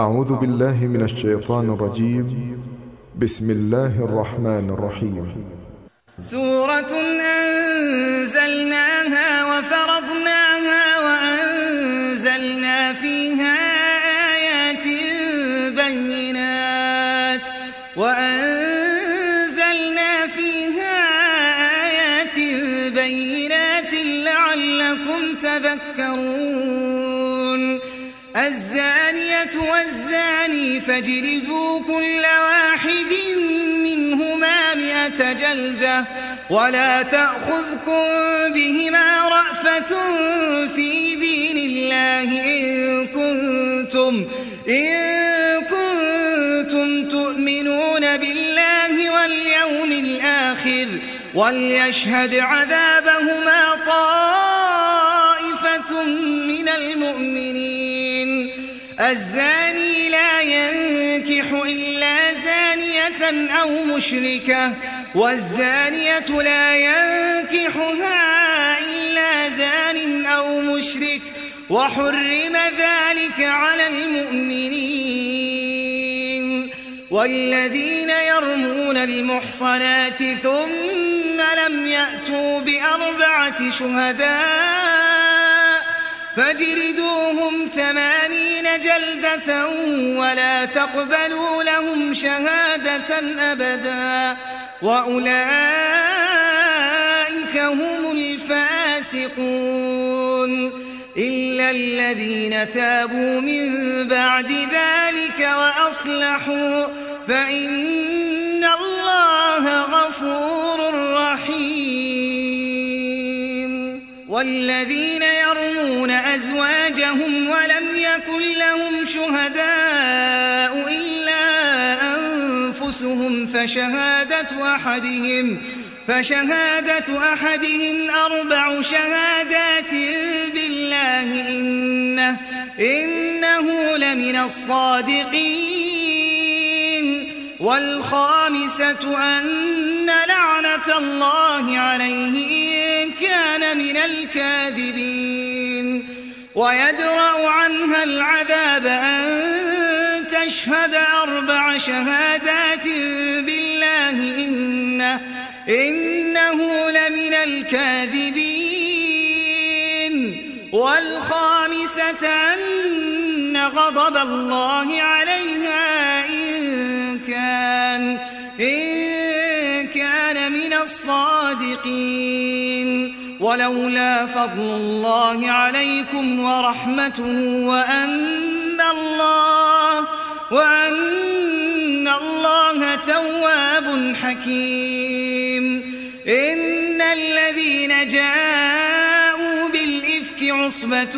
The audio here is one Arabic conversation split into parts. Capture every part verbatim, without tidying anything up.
أعوذ بالله من الشيطان الرجيم. بسم الله الرحمن الرحيم. سورة أنزلناها وفرضناها وأنزلنا فيها آيات بينات وأنزلنا فيها آيات بينات لعلكم تذكرون. الزانية والزاني فاجلدوا كل واحد منهما مئة جلدة ولا تأخذكم بهما رأفة في دين الله إن كنتم, إن كنتم تؤمنون بالله واليوم الآخر وليشهد عذابهما طائفة من المؤمنين. الزاني لا ينكح إلا زانية أو مشركة والزانية لا ينكحها إلا زان أو مشرك وحرم ذلك على المؤمنين. والذين يرمون المحصنات ثم لم يأتوا بأربعة شهداء فاجلدوهم ثمانين جلدة ولا تقبلوا لهم شهادة أبدا وأولئك هم الفاسقون إلا الذين تابوا من بعد ذلك وأصلحوا فإن الله غفور رحيم. والذين يرمون أزواجهم ولم يكن لهم شهداء إلا أنفسهم فشهادة أحدهم فشهادة أحدهم أربع شهادات بالله إنه, إنه لمن الصادقين. والخامسة أن لعنة الله عليه إن كان من الكاذبين. ويدرأ عنها العذاب أن تشهد أربع شهادات بالله إنه, إنه لمن الكاذبين. والخامسة أن غضب الله عليها إن كان, إن كان من الصادقين. ولولا فضل الله عليكم ورحمته وأن الله, وأن الله تواب حكيم. إن الذين جاءوا بالإفك عصبة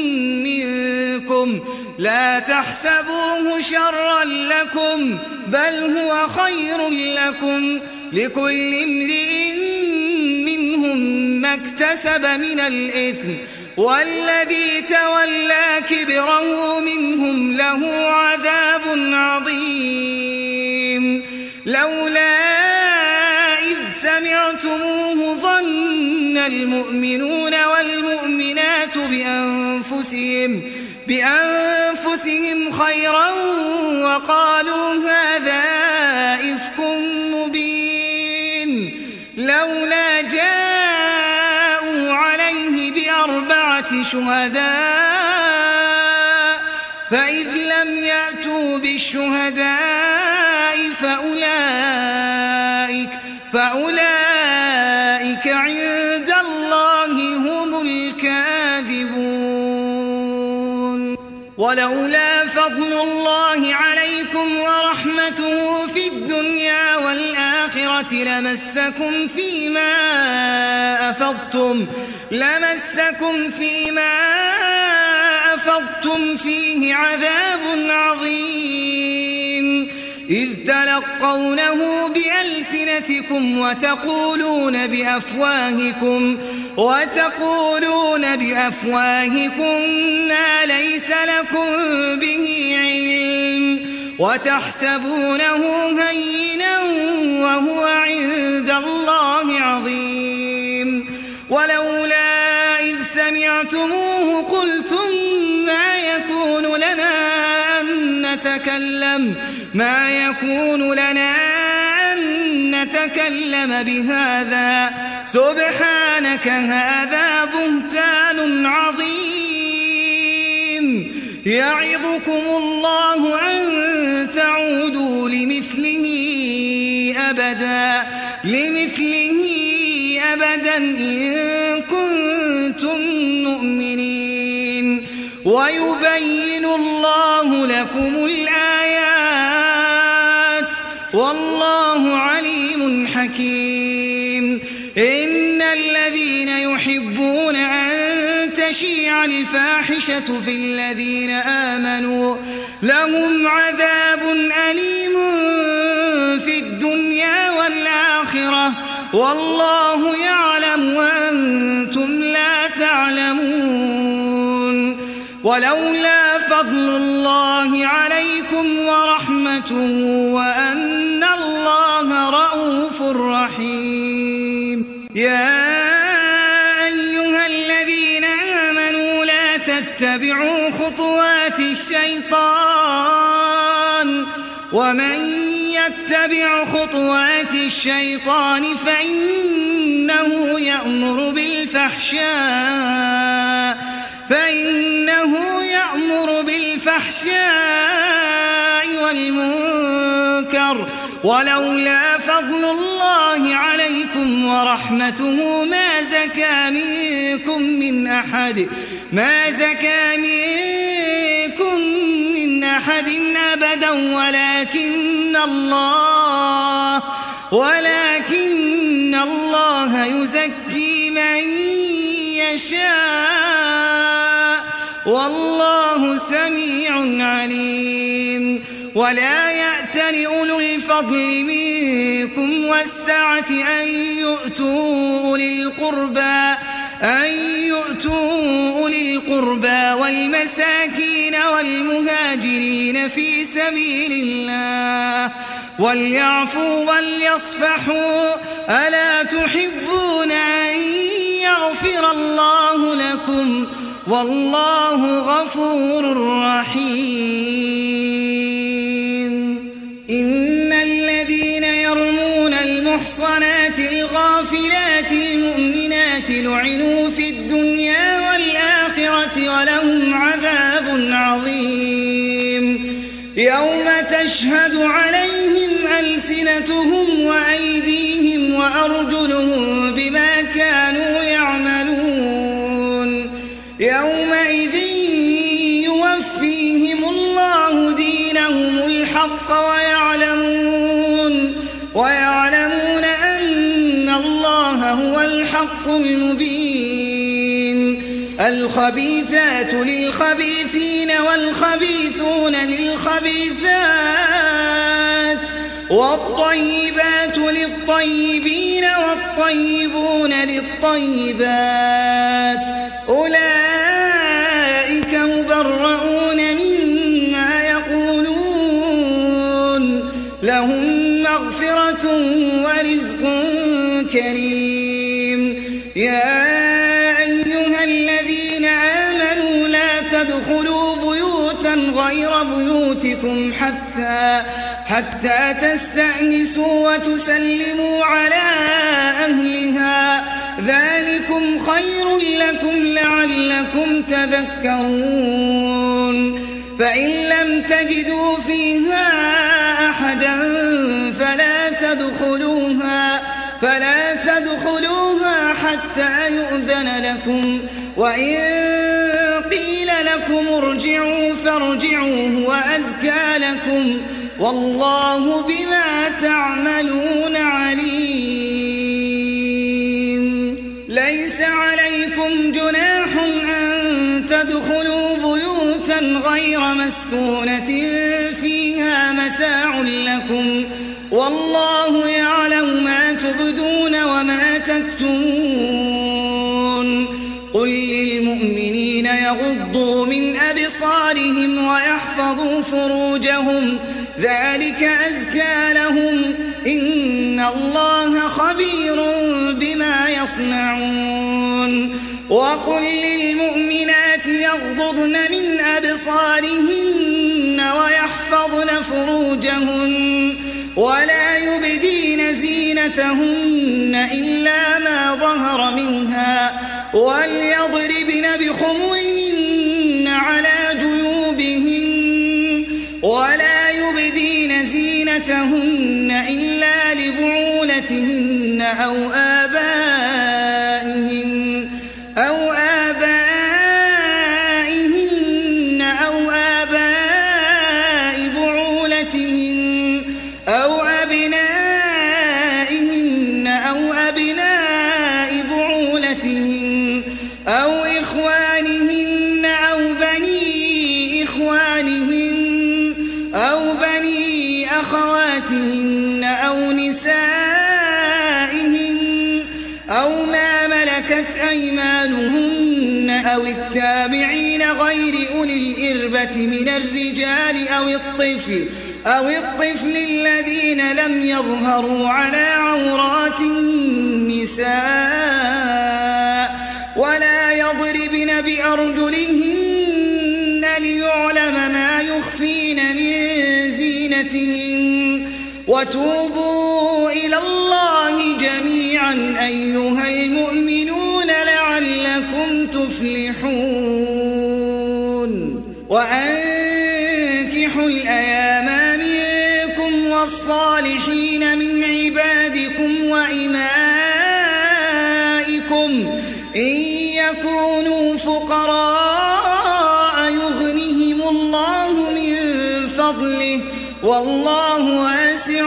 منكم لا تحسبوه شرا لكم بل هو خير لكم لكل امرئ منهم ما اكتسب من الإثم والذي تولى كبره منهم له عذاب عظيم. لولا إذ سمعتموه ظن المؤمنون والمؤمنات بأنفسهم, بأنفسهم خيرا وقالوا هذا إفك مبين. لولا جاءوا عليه بأربعة شهداء فإذ لم يأتوا بالشهداء فأولئك, فأولئك عند الله هم الكاذبون. ولولا فضل الله عليكم ورحمته في الدنيا والآخرة لمسكم فيما أفضتم, لمسكم فيما أفضتم فيه عذاب عظيم إذ تلقونه بألسنتكم وتقولون بأفواهكم, وتقولون بأفواهكم ما ليس لكم به علم وتحسبونه هينا وهو عند الله عظيم. ولولا إذ سمعتموه قلتم ما يكون لنا أن نتكلم ما يكون لنا أن نتكلم بهذا سبحانك هذا بهتان عظيم يعظكم الله أن تعودوا لمثله أبدا لمثله أبدا إن كنتم مؤمنين ويبين الله لكم الآيات والله عليم حكيم إن الذين يحبون أن تشيع الفاحشة في الذين آمنوا لهم عذاب أليم في الدنيا والآخرة والله يعلم وأنتم لا تعلمون ولولا فضل الله عليكم ورحمته وأن الله رؤوف رحيم يا أيها الذين آمنوا لا تتبعوا خطوات الشيطان ومن يتبع خطوات الشيطان فإنه يأمر بالفحشاء فإنه يأمر بالفحشاء والمنكر ولولا فضل الله عليكم ورحمته ما زكى منكم من أحد ما زكى منكم من أحد أبدا ولكن الله ولكن الله يزكي من يشاء والله سميع عليم ولا يأتل أولو الفضل منكم والسعة أن يؤتوا أولي القربى أن يؤتوا أولي القربى والمساكين والمهاجرين في سبيل الله وليعفوا وليصفحوا ألا تحبون أن يغفر الله لكم والله غفور رحيم إن الذين يرمون المحصنات الغافلات المؤمنات لعنوا في الدنيا والآخرة ولهم عذاب عظيم يوم تشهد عليهم ألسنتهم وأيديهم وأرجلهم بما كانوا يعملون يومئذ يوفيهم الله دينهم الحق ويعلمون ويعلمون أن الله هو الحق المبين الخبيثات للخبيثين والخبيثون للخبيثات والطيبات للطيبين والطيبون للطيبات أولئك مبرؤون مما يقولون لهم مغفرة ورزق كريم يا أيها الذين آمنوا لا تدخلوا بيوتا غير بيوتكم حتى حتى تستأنسوا وتسلموا على أهلها ذلكم خير لكم لعلكم تذكرون فإن لم تجدوا فيها أحدا فلا تدخلوها فلا تدخلوها حتى يؤذن لكم وإن قيل لكم ارجعوا فارجعوا هو أزكى لكم والله بما تعملون عليم ليس عليكم جناح أن تدخلوا بيوتا غير مسكونة فيها متاع لكم والله يعلم ما تبدون وما تكتمون قل للمؤمنين يغضوا من أبصارهم ويحفظوا فروجهم ذلك أزكى لهم إن الله خبير بما يصنعون وقل للمؤمنات يغضضن من أبصارهن ويحفظن فروجهن ولا يبدين زينتهن إلا ما ظهر منها وليضربن بخمرهن على جيوبهن ولا يبدين زينتهن إلا لبعولتهن أو آبائهن أو آبائهن أو آباء بعولتهن أو أبنائهن أو أبناء بعولتهن أو إخوانهن أو بني إخوانهن أو بني أخواتهن أو نسائهن أو ما ملكت أيمانهن أو التابعين غير أولي الإربة من الرجال أو الطفل أو الطفل الذين لم يظهروا على عورات النساء ولا يضربن بأرجلهن ليعلم ما يخفين من زينتهن وتوبوا إلى الله جميعا أيها المؤمنون لعلكم تفلحون وأنكحوا الأيام منكم والصالحين من عبادكم وإمائكم إن يكونوا فقراء يغنهم الله من فضله والله واسع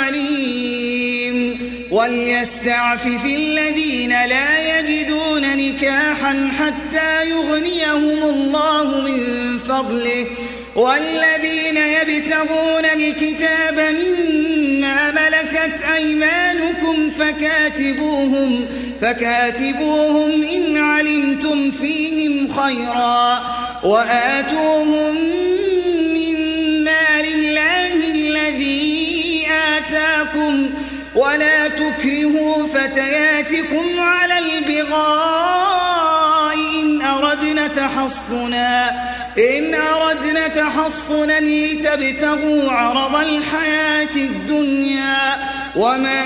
عليم وليستعفف الذين لا يجدون نكاحا حتى يغنيهم الله من فضله والذين يبتغون الكتاب مما ملكت أيمانكم فكاتبوهم فكاتبوهم إن علمتم فيهم خيرا وآتوهم من مال الله الذي آتاكم ولا تكرهوا فتياتكم على البغاء إن أردنا تحصنا إن أردنا تحصنا لتبتغوا عرض الحياة الدنيا ومن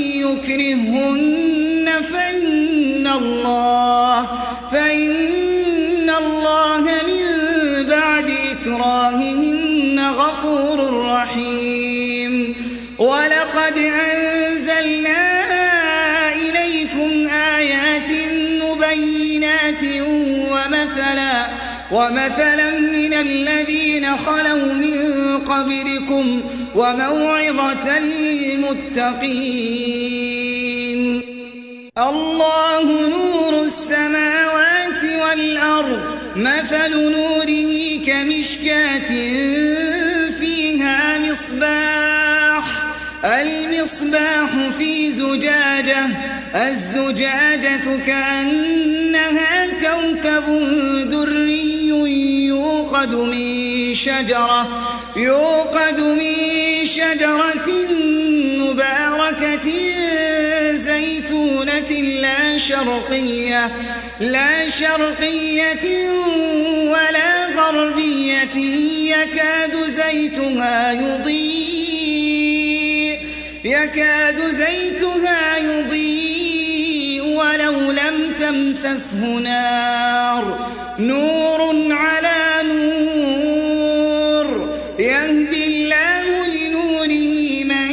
يكرهن فإن الله فإن الله من بعد إكراههن غفور رحيم ولقد أنزلنا إليكم آيات مبينات ومثلا ومثلا من الذين خلوا من قبلكم وموعظة للمتقين الله نور السماوات والأرض مثل نوره كمشكاة فيها مصباح المصباح في زجاجة الزجاجة كأنها كوكب دري يوقد من شجرة يوقد من شجرة مباركة زيتونة لا شرقية لا شرقية ولا غربية يكاد زيتها يضيء يكاد زيتها يضيء ولو لم تمسسه نار نور على نور يهدي الله لنوره من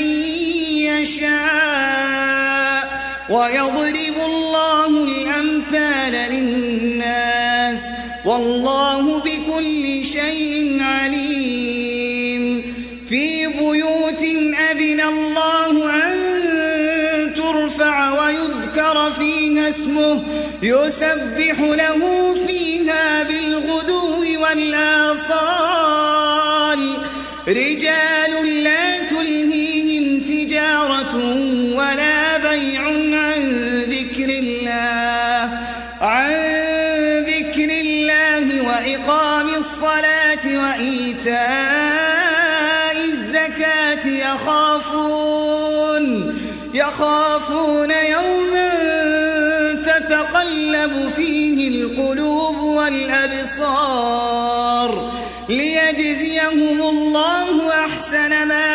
يشاء ويضرب الله الأمثال للناس والله بكل شيء عليم في بيوت أذن الله أن ترفع ويذكر فيها اسمه يسبح له فيها بالغدو والآصال رجال لا تلهيهم تجارة ولا بيع عن ذكر الله عن ذكر الله وإقام الصلاة وإيتاء الزكاة يخافون يخافون يوما تتقلب فيه القلوب والأبصار ليجزيهم الله أحسن ما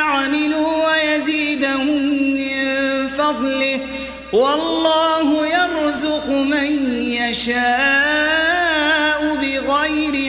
فضله والله يرزق من يشاء بغير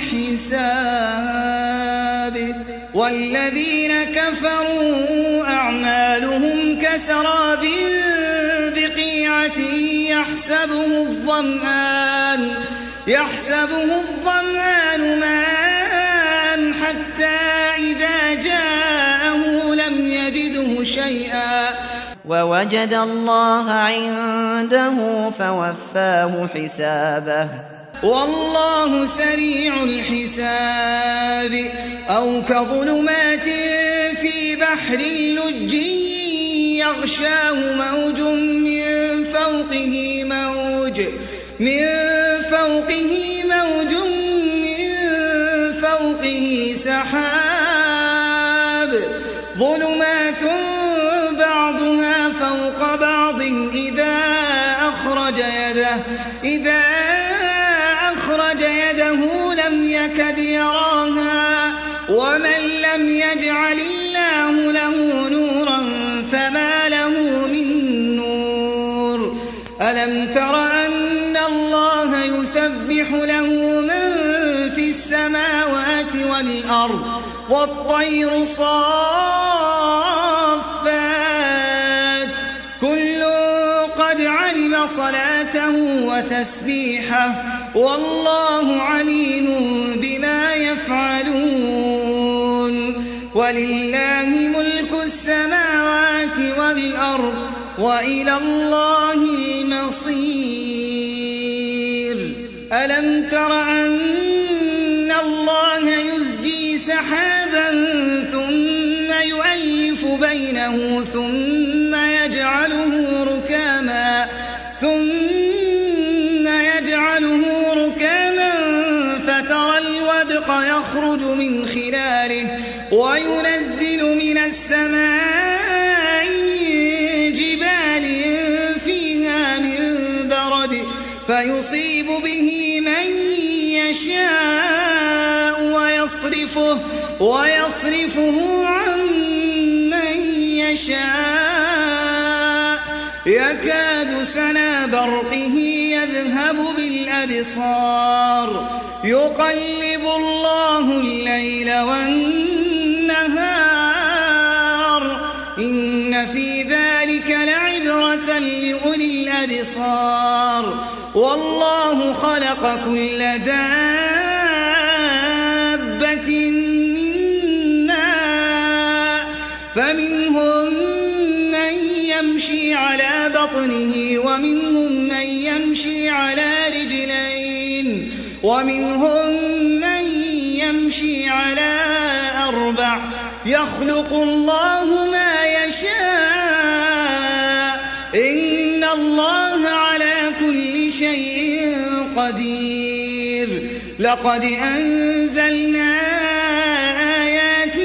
حساب والذين كفروا أعمالهم كسراب بقيعة يحسبه الظمآن يحسبه الظمآن ماء حتى إذا جاءه لم يجده شيئا ووجد الله عنده فوفاه حسابه والله سريع الحساب أو كظلمات في بحر لج يغشاه موج من فوقه موج من فوقه موج من فوقه سحاب ظلمات بعضها فوق بعض إذا أخرج يده إذا أخرج يده لم يكد يراها ومن لم يجعل الله له نورا فما له من نور ألم تر أن الله يسبح له من في السماوات والأرض والطير صافات كل قد علم صلاته وتسبيحه والله عليم بما يفعلون ولله ملك السماوات والأرض وإلى الله المصير ألم تر أن الله يزجي سحابا ثم يؤلف بينه ثم يجعله ركاما ثم يجعله ركاما فترى الودق يخرج من خلاله وينزل من السماء من جبال فيها من برد فيصيب به من يشاء ويصرفه ويصرفه عن من يشاء يكاد سنا برقه يذهب بالأبصار يقلب الله الليل والنهار إن في ذلك لعبرة لأولي الأبصار والله خلق كل دابة من ماء فمنهم من يمشي على بطنه ومنهم من يمشي على رجلين ومنهم من يمشي على أربع يخلق الله ما يشاء إن الله على كل شيء قدير لقد أنزلنا آيات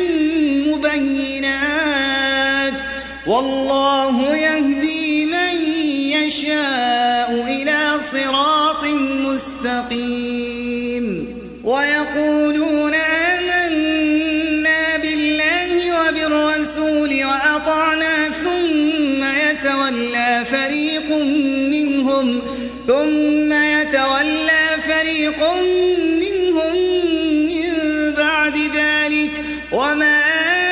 مبينات والله يهدي من يشاء إلى صراط مستقيم ويقولون آمنا بالله وبالرسول وأطعنا ثم يتولى فريق منهم ثم يتولى فريق منهم من بعد ذلك وما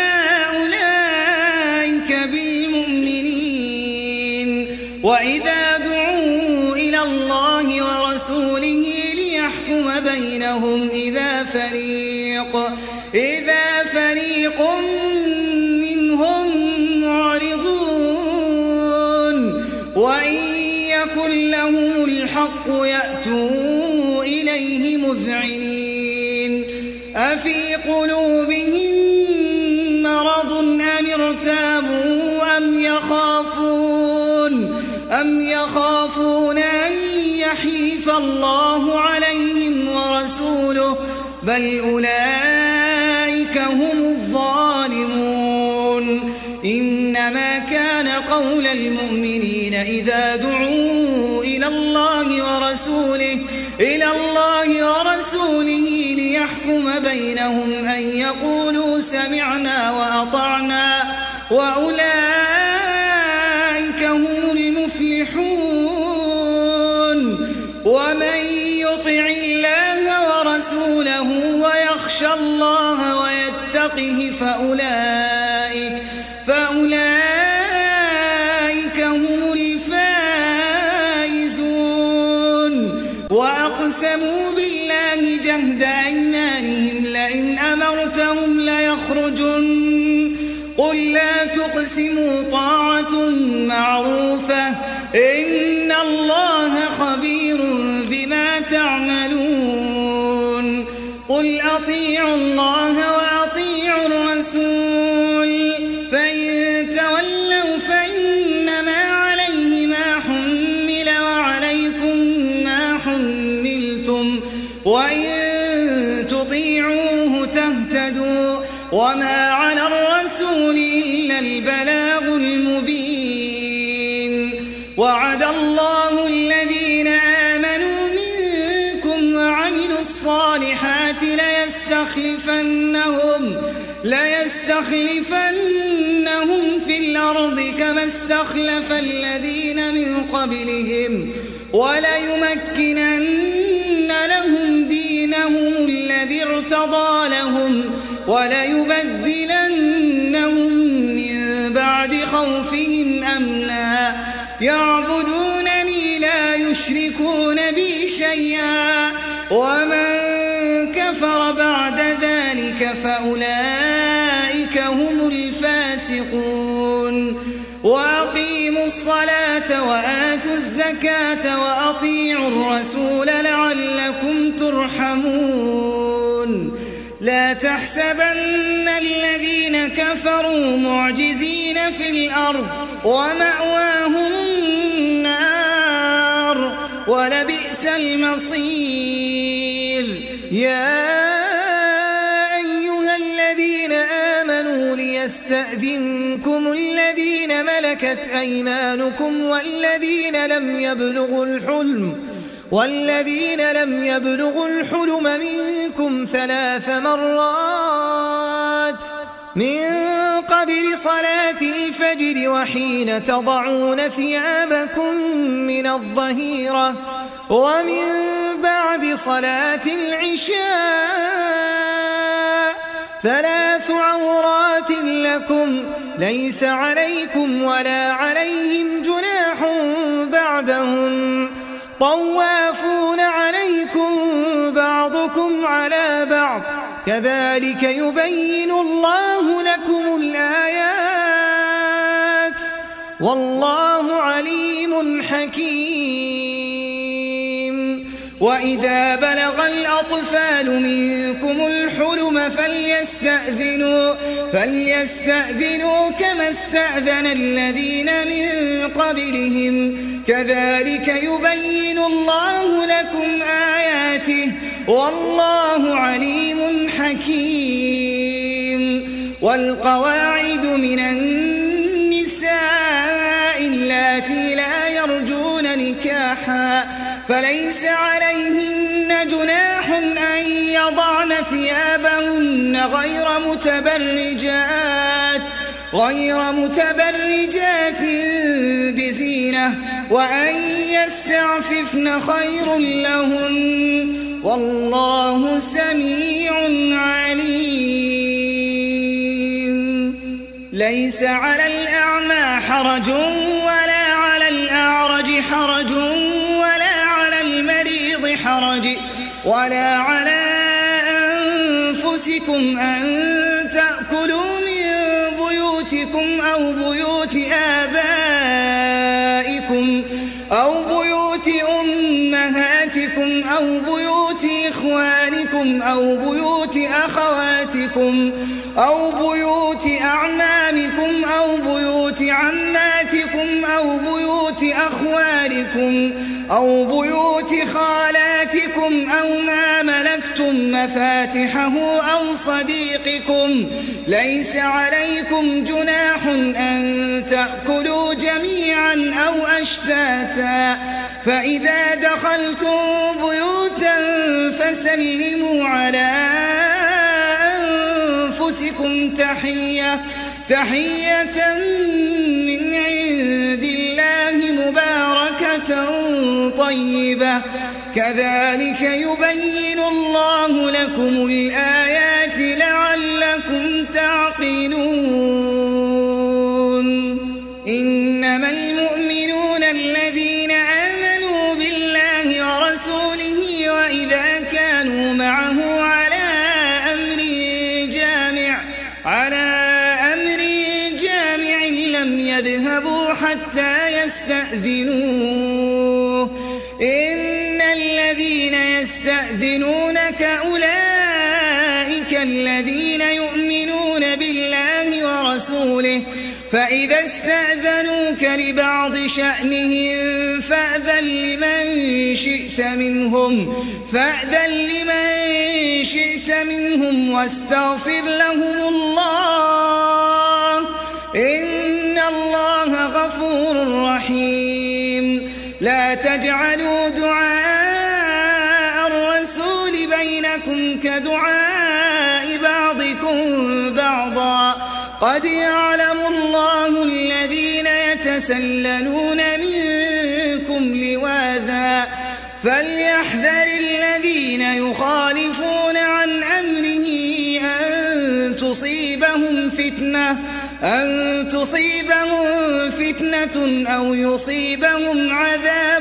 أولئك بالمؤمنين وإذا دعوا إلى الله ورسوله ليحكم بينهم إذا فريق إذا فريق منهم معرضون وإن يكن لهم الحق يأتوا إليه مذعنين أفي قلوبهم مرض أم ارتابوا أم يخافون أم يخافون أن يحيف الله عليهم ورسوله بل أولئك هم الظالمون إنما كان قول المؤمنين إذا دعوا إلى الله ورسوله إلى الله ورسوله ليحكم بينهم أن يقولوا سمعنا وأطعنا وأولئك هم واتقه فأولئك, فأولئك هم الفائزون. وأقسموا بالله جهد أيمانهم لئن أمرتهم ليخرجن قل لا تقسموا طاعة معروفة إن الله خبير بما تعملون. قل أطيعوا الله وأطيعوا الرسول فإن تولوا فإنما عليه ما حمل وعليكم ما حملتم وإن تطيعوه تهتدوا وما على الرسول إلا البلاغ المبين. وعد الله الذين آمنوا منكم وعملوا الصالحات ليستخلفنهم, ليستخلفنهم في الأرض كما استخلف الذين من قبلهم وليمكنن لهم دينهم الذي ارتضى لهم وليبدلنهم من بعد خوفهم أمنا يعبدونني لا يشركون بي شيئا ومن كفر بعد ذلك فأولئك هم الفاسقون. وأقيموا الصلاة وآتوا الزكاة وأطيعوا الرسول لعلكم ترحمون. لا تحسبن الذين كفروا معجزين في الأرض ومأواهم النار ولبئس المصير. يا أيها الذين آمنوا ليستأذنكم الذين ملكت أيمانكم والذين لم يبلغوا الحلم والذين لم يبلغوا الحلم منكم ثلاث مرات من قبل صلاة الفجر وحين تضعون ثيابكم من الظهيرة ومن بعد صلاة العشاء ثلاث عورات لكم ليس عليكم ولا عليهم جناح بعدهم طوافون عليكم بعضكم على بعض كذلك يبين الله لكم الآيات والله عليم حكيم. وإذا بلغ الأطفال منكم الحلم فليستأذنوا, فليستأذنوا كما استأذن الذين من قبلهم كذلك يبين الله لكم آياته والله عليم حكيم. والقواعد من النساء اللاتي لا يرجون نكاحا فليس عليهن جناح أن يضعن ثيابهن غير متبرجات غير متبرجات بزينة وأن يستعففن خير لهن والله سميع عليم. ليس على الأعمى حرج ولا على الأعرج حرج ولا على المريض حرج ولا على أنفسكم أن تأكلوا من بيوتكم أو بيوت آبائكم أو بيوت أمهاتكم أو بيوت إخوانكم أو بيوت أخواتكم أو بيوت أعمامكم أو بيوت عماتكم أو بيوت أخوالكم أو بيوت خالاتكم أو ما ملكتم مفاتحه أو صديقكم ليس عليكم جناح أن تأكلوا جميعا أو أشتاتا فإذا دخلتم بيوتا فسلموا على أنفسكم تحية تحية من عند الله مباركة طيبة كذلك يبين الله لكم الآيات لعلكم على أمر جامع لم يذهبوا حتى يستأذنوه إن الذين يستأذنونك أولئك الذين يؤمنون بالله ورسوله فإذا استأذنوك لبعض شأنهم فأذن لمن شئت منهم فأذن لمن شئت منهم واستغفر لهم الله إن الله غفور رحيم لا تجعلوا دعاء الرسول بينكم كدعاء بعضكم بعضا قد يعلم الله الذين يتسللون منكم لواذا فليحذر الذين يخالفون عن أمره أن تصيبهم فتنة أن تصيبهم فتنة أو يصيبهم عذاب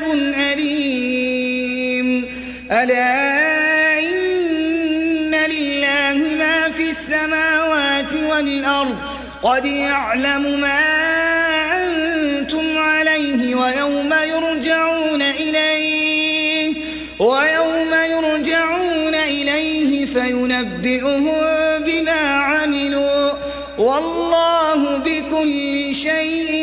أليم ألا إن لله ما في السماوات والأرض قد يعلم ما أنتم عليه ويوم يرجعون إليه ويوم يرجعون إليه فينبئهم بما عملوا والله بكل شيء